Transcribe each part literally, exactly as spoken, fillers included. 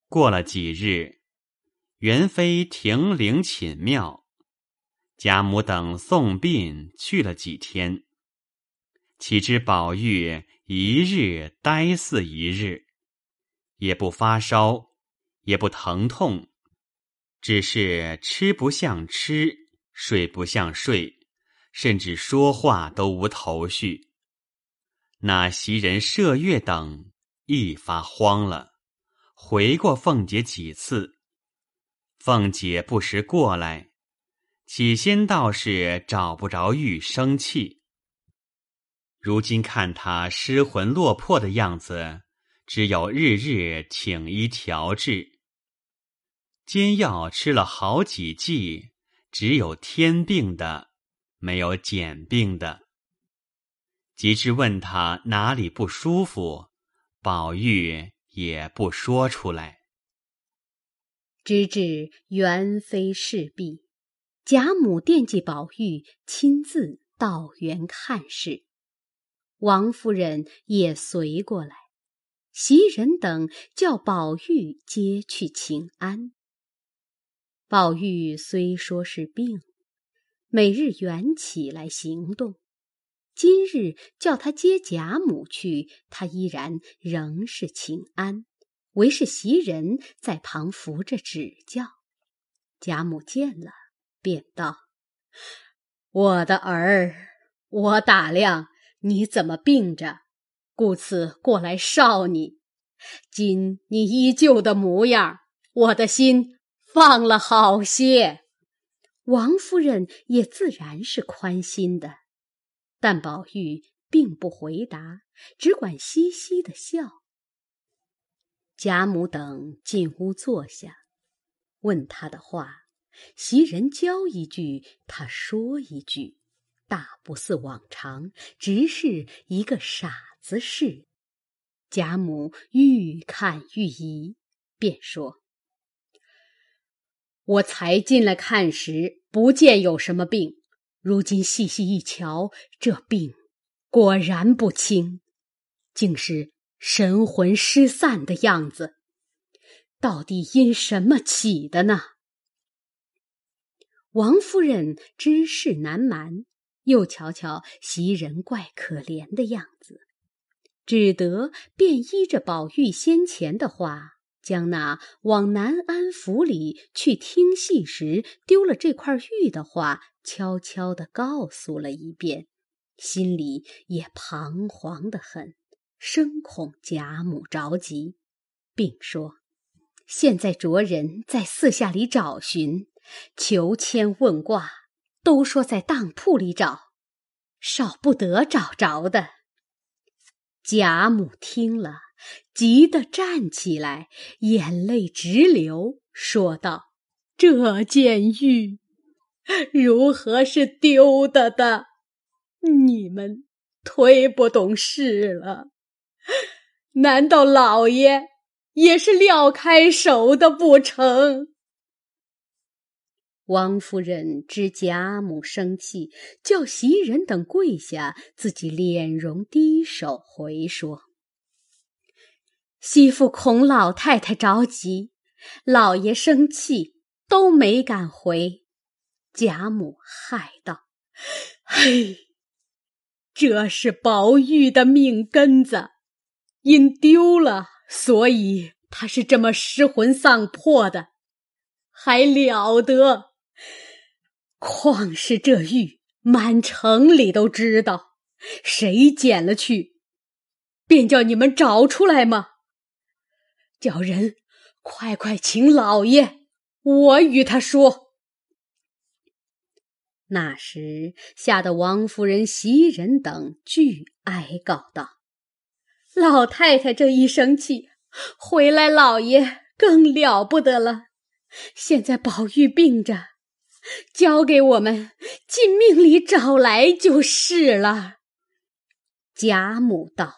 过了几日，元妃停灵寝庙，贾母等送殡去了几天。岂知宝玉一日呆似一日，也不发烧，也不疼痛，只是吃不像吃，睡不像睡，甚至说话都无头绪。那袭人、麝月等一发慌了，回过凤姐几次，凤姐不时过来，起先倒是找不着玉生气，如今看她失魂落魄的样子，只有日日请医调治。煎药吃了好几剂，只有添病的，没有减病的。及至问他哪里不舒服，宝玉也不说出来。 直至元妃事毕，贾母惦记宝玉亲自到园看事，王夫人也随过来，袭人等叫宝玉接去请安。宝玉虽说是病，每日原起来行动，今日叫他接贾母去，他依然仍是请安，唯是袭人在旁扶着指教。贾母见了，便道：我的儿，我打量你怎么病着，故此过来哨你。今你依旧的模样，我的心放了好些。王夫人也自然是宽心的，但宝玉并不回答，只管嘻嘻地笑。贾母等进屋坐下，问他的话，袭人教一句，他说一句，大不似往常，只是一个傻子似。贾母愈看愈疑，便说：我才进来看时，不见有什么病，如今细细一瞧，这病果然不轻，竟是神魂失散的样子，到底因什么起的呢？王夫人知事难瞒，又瞧瞧袭人怪可怜的样子，只得便依着宝玉先前的话，将那往南安府里去听戏时丢了这块玉的话悄悄地告诉了一遍，心里也彷徨得很，生恐贾母着急，并说：现在着人在四下里找寻，求签问卦，都说在当铺里找，少不得找着的。贾母听了，急得站起来，眼泪直流，说道：这件玉如何是丢的的？你们忒不懂事了，难道老爷也是撂开手的不成？王夫人知贾母生气，叫袭人等跪下，自己脸容低首回说：媳妇恐老太太着急，老爷生气，都没敢回。贾母害道：嘿，这是宝玉的命根子，因丢了，所以他是这么失魂丧魄的，还了得？况是这玉满城里都知道，谁捡了去，便叫你们找出来吗？叫人快快请老爷，我与他说。那时吓得王夫人、袭人等俱哀告道：老太太这一生气，回来老爷更了不得了。现在宝玉病着，交给我们进命里找来就是了。贾母道：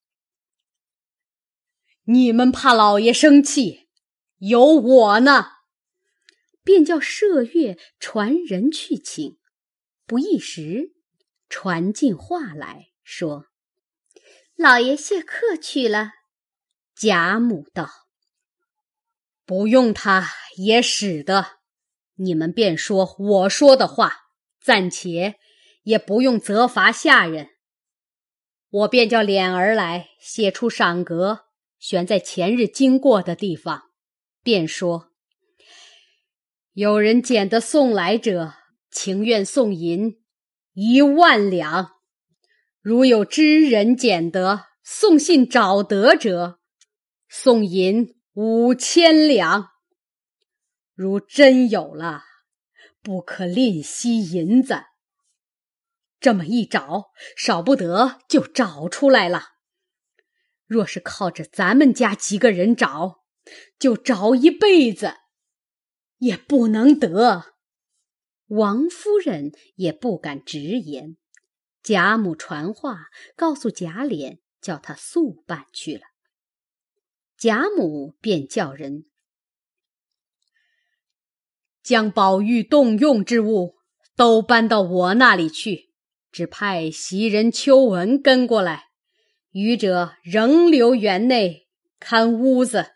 你们怕老爷生气，有我呢。便叫麝月传人去请，不一时传进话来说：老爷谢客去了。贾母道： 不用他也使得，你们便说我说的话，暂且也不用责罚下人。我便叫脸儿来写出赏格，悬在前日经过的地方，便说：有人捡得送来者，情愿送银一万两；如有知人捡得，送信找得者，送银五千两。如真有了，不可吝惜银子。这么一找，少不得就找出来了。若是靠着咱们家几个人找，就找一辈子也不能得。王夫人也不敢直言，贾母传话告诉贾琏，叫他速办去了。贾母便叫人将宝玉动用之物都搬到我那里去，只派袭人秋纹跟过来，余者仍留园内看屋子。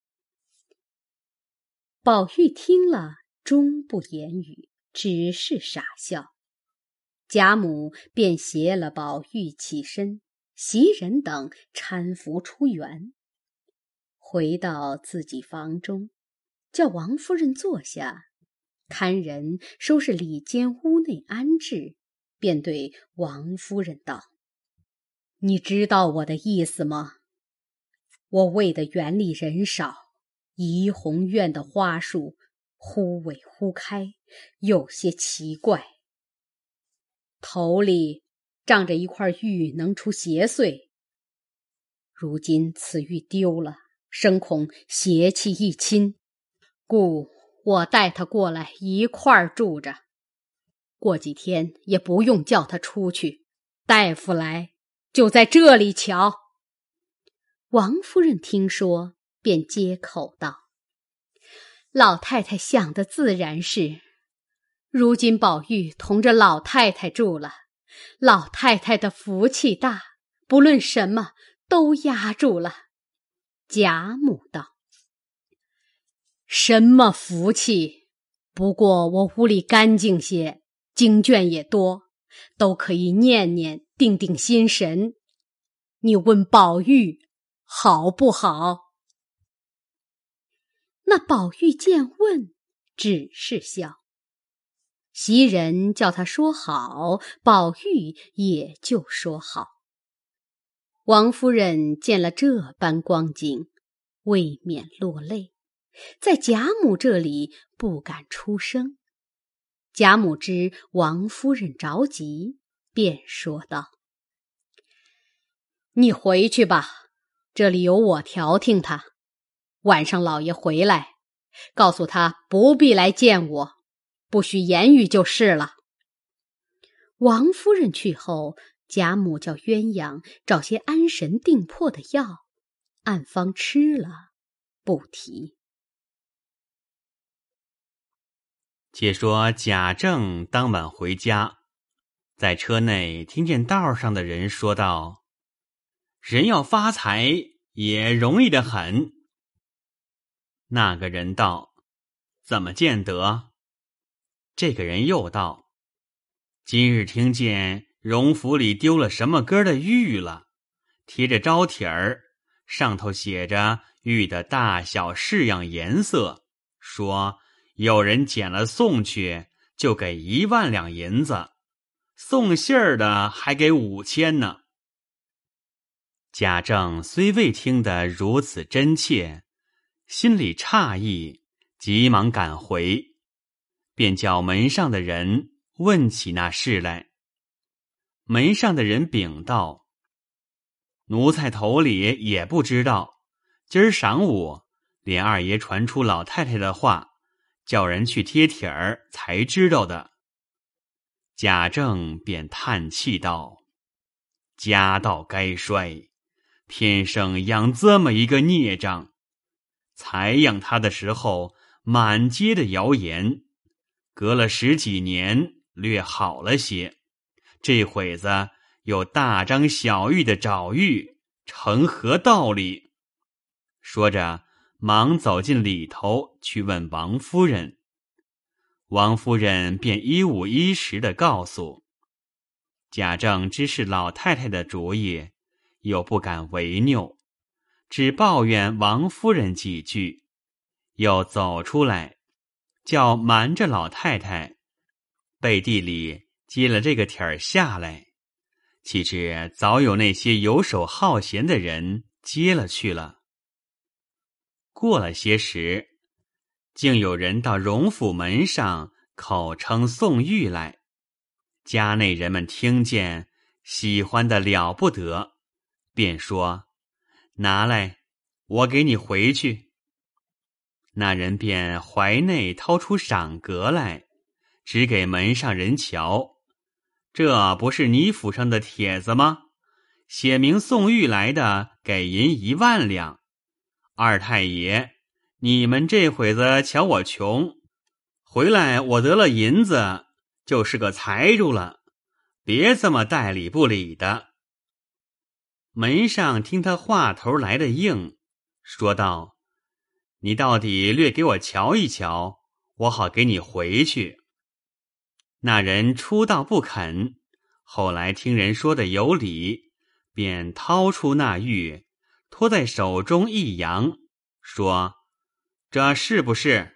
宝玉听了，终不言语，只是傻笑。贾母便携了宝玉起身，袭人等搀扶出园，回到自己房中，叫王夫人坐下，看人收拾里间屋内安置，便对王夫人道：你知道我的意思吗？我为的园里人少，怡红院的花树忽萎忽开，有些奇怪。头里仗着一块玉能出邪祟，如今此玉丢了，生恐邪气一侵，故我带他过来一块儿住着。过几天也不用叫他出去，大夫来就在这里瞧。王夫人听说，便接口道：老太太想的自然是，如今宝玉同着老太太住了，老太太的福气大，不论什么都压住了。贾母道：什么福气？不过我屋里干净些，经卷也多，都可以念念，定定心神。你问宝玉好不好？那宝玉见问，只是笑。袭人叫他说好，宝玉也就说好。王夫人见了这般光景，未免落泪，在贾母这里不敢出声。贾母知王夫人着急，便说道：你回去吧，这里有我调停他。晚上老爷回来，告诉他不必来见我，不许言语就是了。王夫人去后，贾母叫鸳鸯找些安神定魄的药，按方吃了，不提。 且说贾政当晚回家，在车内听见道上的人说道：人要发财也容易得很。那个人道：怎么见得？这个人又道：今日听见荣府里丢了什么根的玉了，贴着招帖儿，上头写着玉的大小式样颜色，说有人捡了送去，就给一万两银子，送信儿的还给五千呢。贾政虽未听得如此真切，心里诧异，急忙赶回，便叫门上的人问起那事来。门上的人禀道：奴才头里也不知道，今儿晌午连二爷传出老太太的话，叫人去贴帖儿才知道的。贾政便叹气道：家道该衰，天生养这么一个孽障。才养他的时候，满街的谣言，隔了十几年，略好了些。这会子有大张小玉的找玉，成何道理？说着， 忙走进里头去问王夫人。王夫人便一五一十地告诉。贾政知是老太太的主意，又不敢违拗，只抱怨王夫人几句，又走出来，叫瞒着老太太，背地里接了这个帖儿下来。岂知早有那些游手好闲的人接了去了。过了些时，竟有人到荣府门上口称送玉来，家内人们听见，喜欢的了不得，便说：拿来，我给你回去。那人便怀内掏出赏格来，只给门上人瞧。这不是你府上的帖子吗？写明送玉来的，给银一万两。二太爷，你们这会子瞧我穷，回来我得了银子，就是个财主了，别这么带理不理的。门上听他话头来的硬，说道：你到底略给我瞧一瞧，我好给你回去。那人初道不肯，后来听人说的有理，便掏出那玉，托在手中一扬，说：这是不是？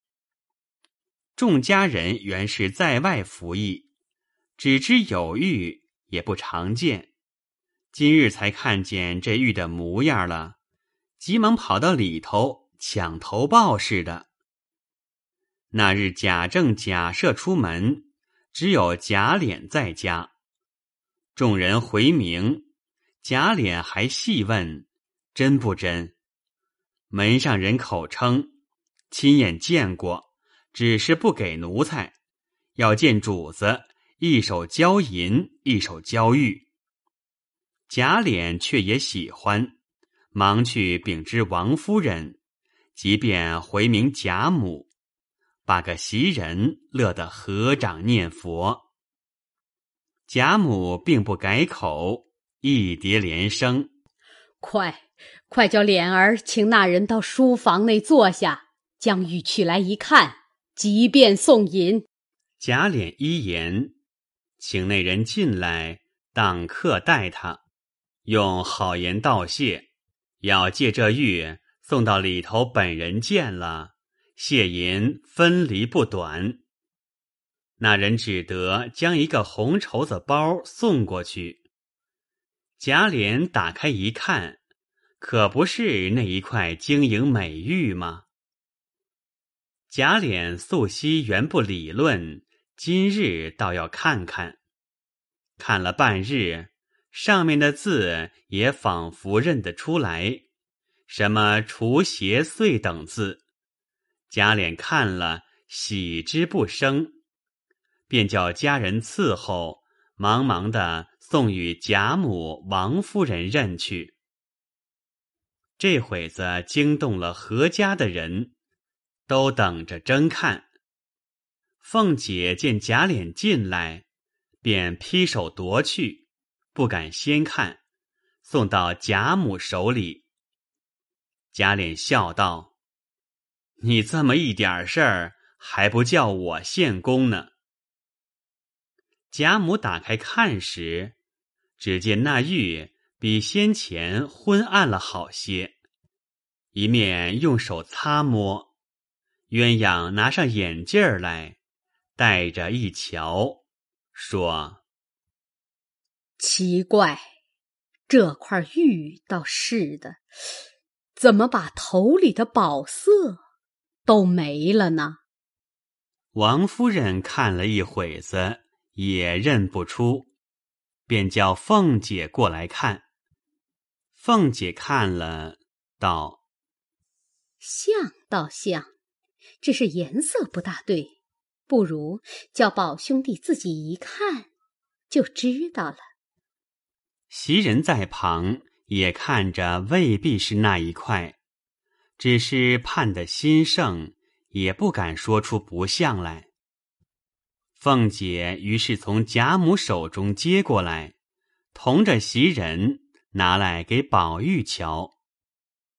众家人原是在外服役，只知有玉，也不常见，今日才看见这玉的模样了，急忙跑到里头抢头报似的。那日贾政贾赦出门，只有贾琏在家。众人回明，贾琏还细问真不真。门上人口称亲眼见过，只是不给奴才，要见主子，一手交银，一手交玉。贾琏却也喜欢，忙去禀知王夫人，即便回明贾母，把个袭人乐得合掌念佛。贾母并不改口，一叠连声： 快快叫琏儿请那人到书房内坐下，将玉取来一看，即便送银。 贾琏依言，请那人进来，当客待他，用好言道谢，要借这玉送到里头本人见了，谢银分离不短。那人只得将一个红绸子包送过去。贾琏打开一看，可不是那一块晶莹美玉吗？贾琏素昔原不理论，今日倒要看看。看了半日，上面的字也仿佛认得出来，什么除邪祟等字。贾琏看了，喜之不生，便叫家人伺候，忙忙的送与贾母、王夫人认去。这会子惊动了何家的人，都等着争看。凤姐见贾琏进来，便劈手夺去，不敢先看，送到贾母手里。贾琏笑道：你这么一点事儿，还不叫我献功呢。贾母打开看时，只见那玉比先前昏暗了好些，一面用手擦摸，鸳鸯拿上眼镜儿来，戴着一瞧，说： 奇怪，这块玉倒是的，怎么把头里的宝色都没了呢？ 王夫人看了一会子，也认不出，便叫凤姐过来看。凤姐看了，道： 像倒像，只是颜色不大对，不如叫宝兄弟自己一看就知道了。 袭人在旁也看着，未必是那一块，只是盼得心盛，也不敢说出不像来。凤姐于是从贾母手中接过来，同着袭人拿来给宝玉瞧。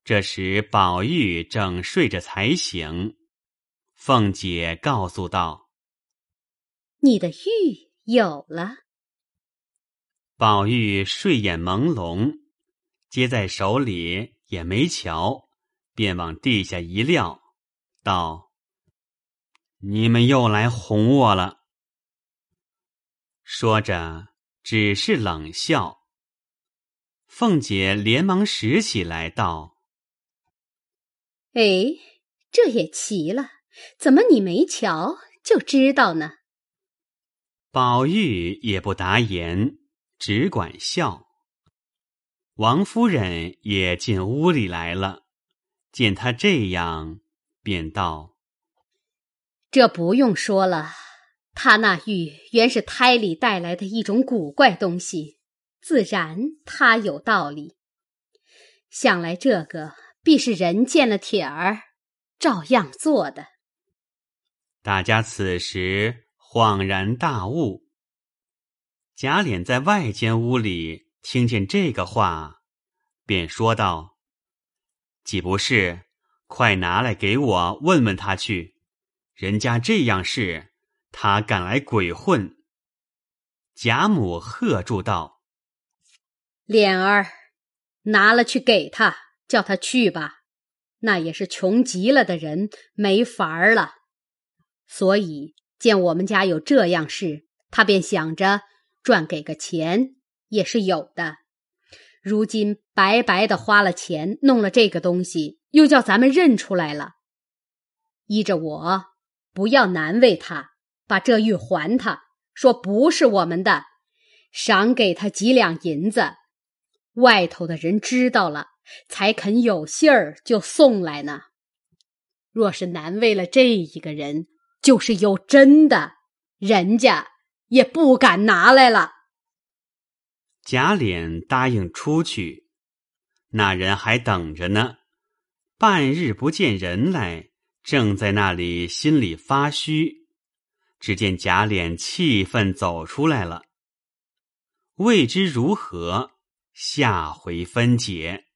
这时宝玉正睡着才醒，凤姐告诉道： 你的玉有了。 宝玉睡眼朦胧，接在手里也没瞧，便往地下一撂，道：你们又来哄我了。说着只是冷笑。凤姐连忙拾起来道： 哎，这也奇了，怎么你没瞧就知道呢？ 宝玉也不答言，只管笑。王夫人也进屋里来了，见他这样，便道： 这不用说了，他那玉原是胎里带来的一种古怪东西，自然他有道理。想来这个必是人见了帖儿，照样做的。 大家此时恍然大悟。贾琏在外间屋里听见这个话，便说道：既不是，快拿来给我问问他去，人家这样事，他敢来鬼混。贾母喝住道： 琏儿，拿了去给他，叫他去吧，那也是穷极了的人，没法儿了。所以见我们家有这样事，他便想着赚给个钱也是有的。如今白白的花了钱弄了这个东西，又叫咱们认出来了。依着我，不要难为他，把这玉还他，说不是我们的，赏给他几两银子。外头的人知道了，才肯有信儿就送来呢。若是难为了这一个人，就是有真的，人家也不敢拿来了。 贾琏答应出去，那人还等着呢，半日不见人来，正在那里心里发虚。只见贾琏气愤走出来了，未知如何，下回分解。